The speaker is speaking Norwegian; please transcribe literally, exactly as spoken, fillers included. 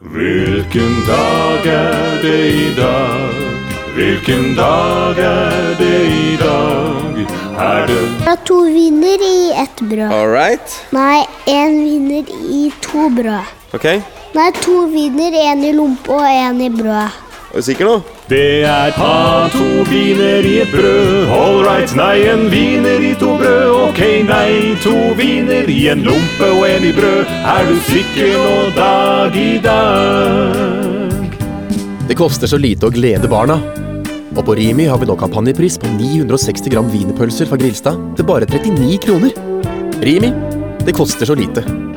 Hvilken dag er det i dag? Hvilken dag er det i dag? Er det... Det er to viner i ett brød. All right. Nei, en viner i to brød. Ok. Nei, to viner, en i lompe og en i brød. Er du sikker nå? Det er ta to viner i et brød. All right, nei, en viner i to brød. Ok, nei, to viner i en lompe og en i brød. Er du sikker nå dag i dag? Det koster så lite å glede barna. Og på Rimi har vi nå kampanjepris på ni hundre og seksti gram wienerpølser fra Grillstad til bare trettini kroner. Rimi, det koster så lite.